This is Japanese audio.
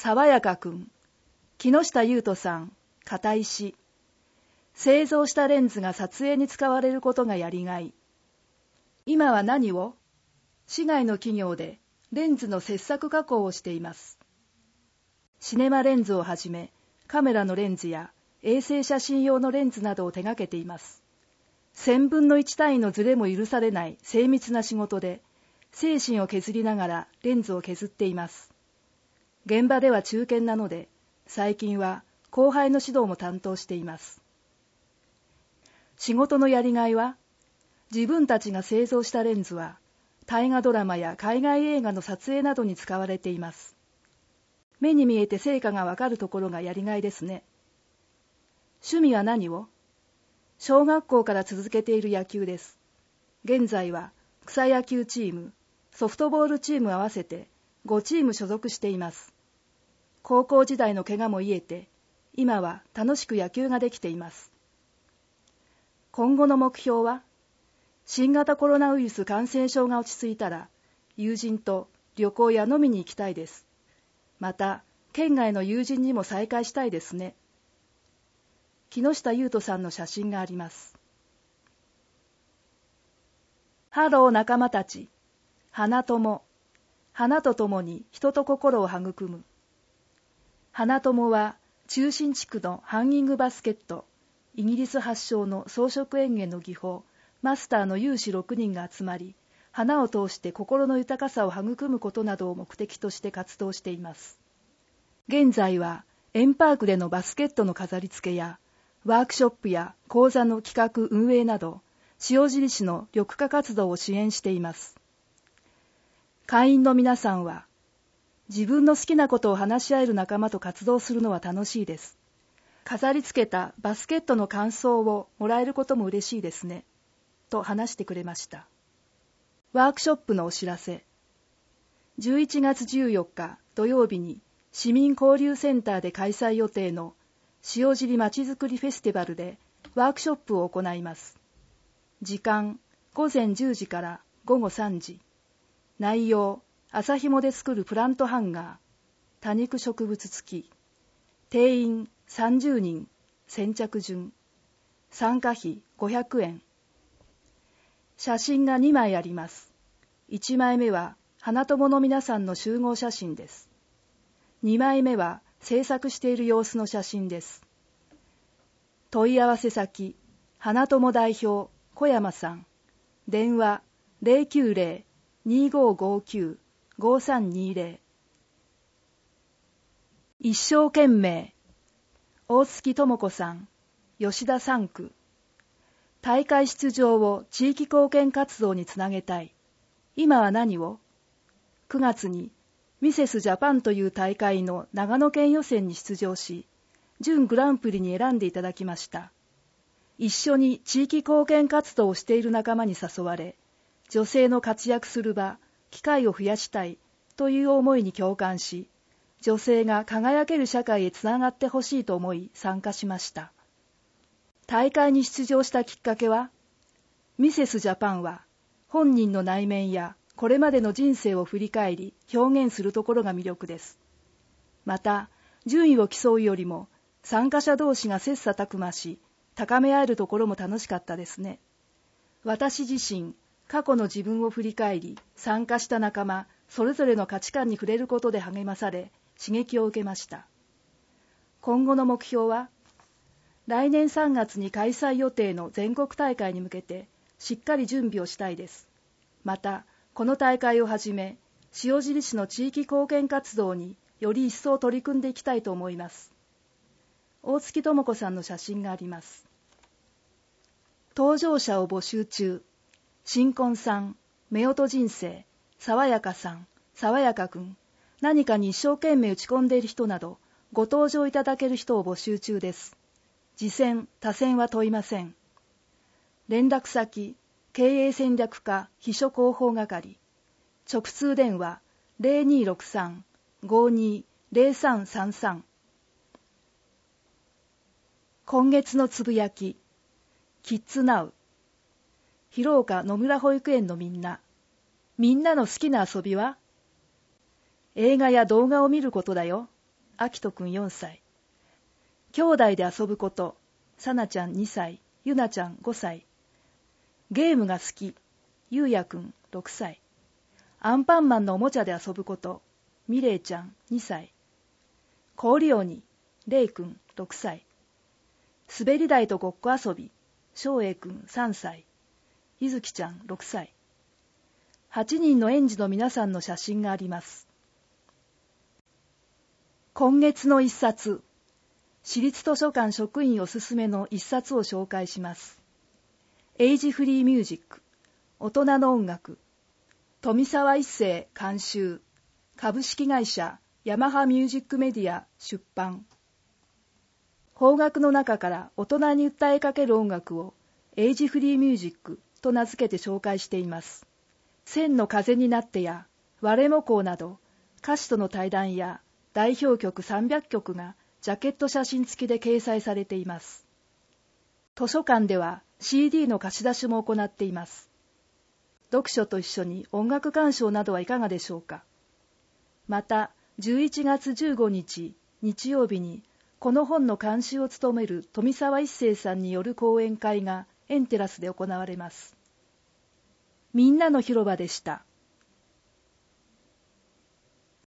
爽やかくん、木下優斗さん、片石。製造したレンズが撮影に使われることがやりがい。今は何を？市外の企業でレンズの切削加工をしています。シネマレンズをはじめ、カメラのレンズや衛星写真用のレンズなどを手掛けています。1000分の1単位のズレも許されない精密な仕事で、精神を削りながらレンズを削っています。現場では中堅なので、最近は後輩の指導も担当しています。仕事のやりがいは、自分たちが製造したレンズは、大河ドラマや海外映画の撮影などに使われています。目に見えて成果がわかるところがやりがいですね。趣味は何を？小学校から続けている野球です。現在は草野球チーム、ソフトボールチーム合わせて5チーム所属しています。高校時代の怪我も癒えて、今は楽しく野球ができています。今後の目標は、新型コロナウイルス感染症が落ち着いたら、友人と旅行や飲みに行きたいです。また、県外の友人にも再会したいですね。木下優斗さんの写真があります。ハロー仲間たち。花友。花とともに人と心を育む。花友は中心地区のハンギングバスケット、イギリス発祥の装飾園芸の技法、マスターの有志6人が集まり、花を通して心の豊かさを育むことなどを目的として活動しています。現在は円パークでのバスケットの飾り付けや、ワークショップや講座の企画運営など、塩尻市の緑化活動を支援しています。会員の皆さんは、自分の好きなことを話し合える仲間と活動するのは楽しいです。飾り付けたバスケットの感想をもらえることも嬉しいですね。と話してくれました。ワークショップのお知らせ。11月14日土曜日に市民交流センターで開催予定の塩尻まちづくりフェスティバルでワークショップを行います。時間、午前10時から午後3時。内容、麻紐で作るプラントハンガー、多肉植物付き。定員30人、先着順。参加費500円。写真が2枚あります。1枚目は花友の皆さんの集合写真です。2枚目は制作している様子の写真です。問い合わせ先、花友代表、小山さん。電話、090-2559-5320。一生懸命、大月智子さん、吉田3区。大会出場を地域貢献活動につなげたい。今は何を？ 9 月にミセスジャパンという大会の長野県予選に出場し、準グランプリに選んでいただきました。一緒に地域貢献活動をしている仲間に誘われ、女性の活躍する場、機会を増やしたいという思いに共感し、女性が輝ける社会へつながってほしいと思い参加しました。大会に出場したきっかけは、ミセスジャパンは本人の内面やこれまでの人生を振り返り表現するところが魅力です。また、順位を競うよりも参加者同士が切磋琢磨し、高め合えるところも楽しかったですね。私自身、過去の自分を振り返り、参加した仲間、それぞれの価値観に触れることで励まされ、刺激を受けました。今後の目標は、来年3月に開催予定の全国大会に向けてしっかり準備をしたいです。また、この大会をはじめ、塩尻市の地域貢献活動により一層取り組んでいきたいと思います。大月智子さんの写真があります。登場者を募集中。新婚さん、夫婦人生、爽やかさん、爽やかくん、何かに一生懸命打ち込んでいる人など、ご登場いただける人を募集中です。次戦、他戦は問いません。連絡先、経営戦略課秘書広報係。直通電話、0263-520333。今月のつぶやき。キッズナウ。広岡野村保育園のみんな。みんなの好きな遊びは？映画や動画を見ることだよ。 あきとくん4歳。兄弟で遊ぶこと、さなちゃん2歳、ゆなちゃん5歳。ゲームが好き、ゆうやくん6歳。アンパンマンのおもちゃで遊ぶこと、みれいちゃん2歳。氷鬼、れいくん6歳。滑り台とごっこ遊び、しょうえいくん3歳。ゆずきちゃん6歳。8人の園児の皆さんの写真があります。今月の一冊、私立図書館職員おすすめの一冊を紹介します。エイジフリーミュージック、大人の音楽、富澤一世監修、株式会社ヤマハミュージックメディア出版。邦楽の中から大人に訴えかける音楽をエイジフリーミュージックと名付けて紹介しています。千の風になってや我もこうなど歌手との対談や代表曲300曲がジャケット写真付きで掲載されています。図書館では CD の貸し出しも行っています。読書と一緒に音楽鑑賞などはいかがでしょうか。また、11月15日、日曜日に、この本の監修を務める富澤一世さんによる講演会がエンテラスで行われます。みんなの広場でした。